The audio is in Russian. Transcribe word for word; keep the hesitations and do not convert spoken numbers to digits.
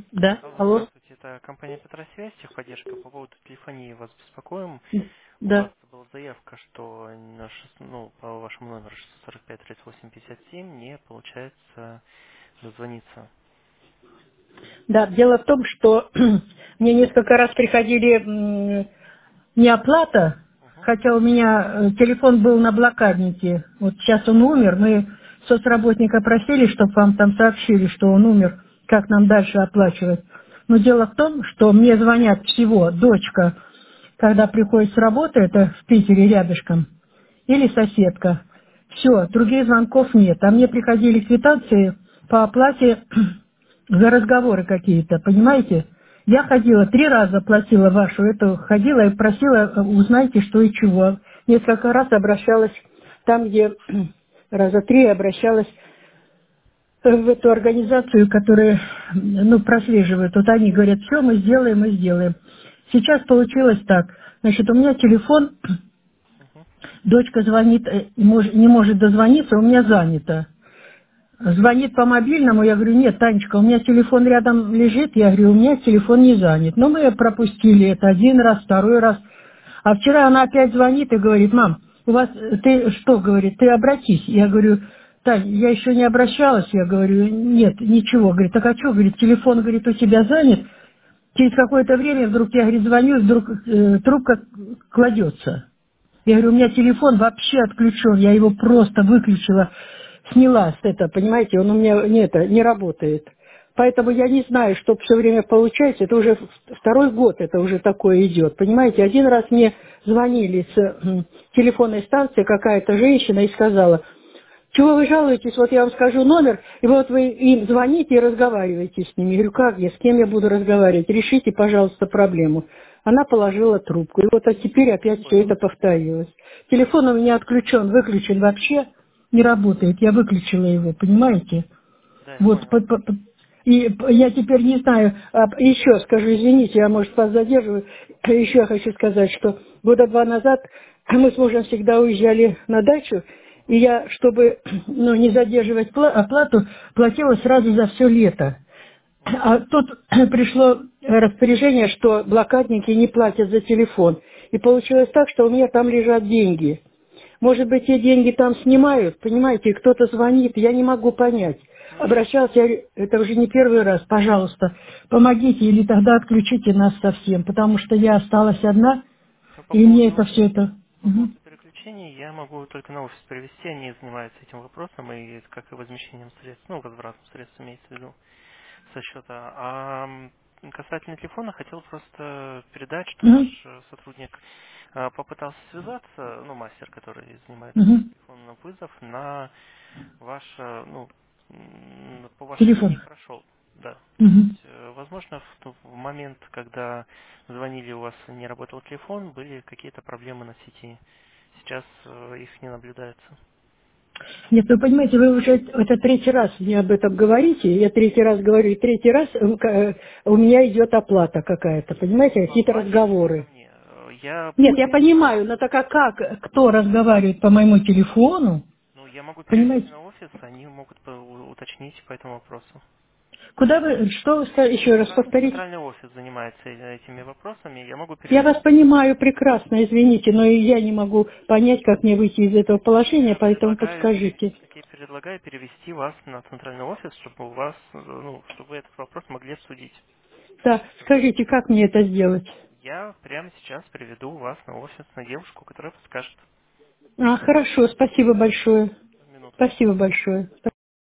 Да, Алло, алло, здравствуйте, это компания Петросвязь, техподдержка. По поводу телефонии вас беспокоим. У вас да, была заявка, что на шест- ну, по вашему номеру шестьсот сорок пять тридцать восемь пятьдесят семь не получается дозвониться. да. Дело в том, что мне несколько раз приходили м, не оплата, Угу, хотя у меня э, телефон был на блокаднике. Вот сейчас он умер. Мы соцработника просили, чтобы вам там сообщили, что он умер, как нам дальше оплачивать. Но дело в том, что мне звонят всего дочка, когда приходит с работы, это в Питере рядышком, или соседка. Все, других звонков нет. А мне приходили квитанции по оплате за разговоры какие-то, понимаете? Я ходила, три раза платила вашу эту, ходила и просила, э, узнайте, что и чего. Несколько раз обращалась там, где раза три обращалась э, в эту организацию, которая, ну, прослеживает. Вот они говорят, все, мы сделаем, мы сделаем. Сейчас получилось так. Значит, у меня телефон, угу. дочка звонит, э, мож- не может дозвониться, у меня занято. Звонит по мобильному, я говорю, нет, Танечка, у меня телефон рядом лежит, я говорю, у меня телефон не занят. Но мы пропустили это один раз, второй раз. А вчера она опять звонит и говорит, мам, у вас, э, ты что, говорит, ты обратись. Я говорю, Тань, я еще не обращалась, я говорю, нет, ничего. Говорит, так а что, говорит, телефон, говорит, у тебя занят. Через какое-то время вдруг я, говорит, звоню, вдруг э, трубка кладется. Я говорю, у меня телефон вообще отключен, я его просто выключила, сняла с этого, понимаете, он у меня не, это, не работает. Поэтому я не знаю, что все время получается, это уже второй год это уже такое идет, понимаете. Один раз мне звонили с м, телефонной станции какая-то женщина и сказала, чего вы жалуетесь, вот я вам скажу номер, и вот вы им звоните и разговариваете с ними. Я говорю, как я, с кем я буду разговаривать? Решите, пожалуйста, проблему. Она положила трубку, и вот а теперь опять все это повторилось. Телефон у меня отключен, выключен вообще, не работает, я выключила его, понимаете? Да, я Вот, понял. по- по- по- и п- я теперь не знаю, а, еще скажу, извините, я, может, вас задерживаю, еще я хочу сказать, что года два назад мы с мужем всегда уезжали на дачу, и я, чтобы ну, не задерживать пла- оплату, платила сразу за все лето. А тут пришло распоряжение, что блокадники не платят за телефон. И получилось так, что у меня там лежат деньги. Может быть, те деньги там снимают, понимаете, и кто-то звонит, я не могу понять. Не, Обращался, я говорю, это уже не первый раз, пожалуйста, помогите или тогда отключите нас совсем, потому что я осталась одна, ну, по и мне это поводу все это... по Мгм. поводу переключений я могу только на офис привести, они занимаются этим вопросом, и как и возмещением средств, ну, возвратом средств имеется в виду. Со счета. А м, касательно телефона, хотел просто передать, что наш Мгм. э, сотрудник э, попытался связаться, ну, мастер, который занимается Мгм. телефоном вызов, на ваш, э, ну, м, по вашей линии Телефон. прошел. Да. То Мгм. есть, э, возможно, в, ту- в момент, когда звонили, у вас не работал телефон, были какие-то проблемы на сети. Сейчас э, их не наблюдается. Нет, вы понимаете, вы уже это третий раз мне об этом говорите, я третий раз говорю, и третий раз э, к- э, у меня идет оплата какая-то, понимаете, По какие-то оплате это не ко разговоры. мне. Э, Я Нет, я могу понимаю, но так а как, кто разговаривает по моему телефону, Ну, я могу перевести понимаете? на офис, они могут по- у- уточнить по этому вопросу. Куда вы, что вы ска- еще раз Центральный, повторите? центральный офис занимается э- этими вопросами, я могу Я вас перевести. понимаю прекрасно, извините, но и я не могу понять, как мне выйти из этого положения, Я поэтому предлагаю подскажите. перевести, так я предлагаю перевести вас на центральный офис, чтобы у вас, э, ну, чтобы вы этот вопрос могли обсудить. Да, скажите, как мне это сделать? Я прямо сейчас приведу вас на офис, на девушку, которая подскажет. А, хорошо, спасибо большое. Минутку. Спасибо большое.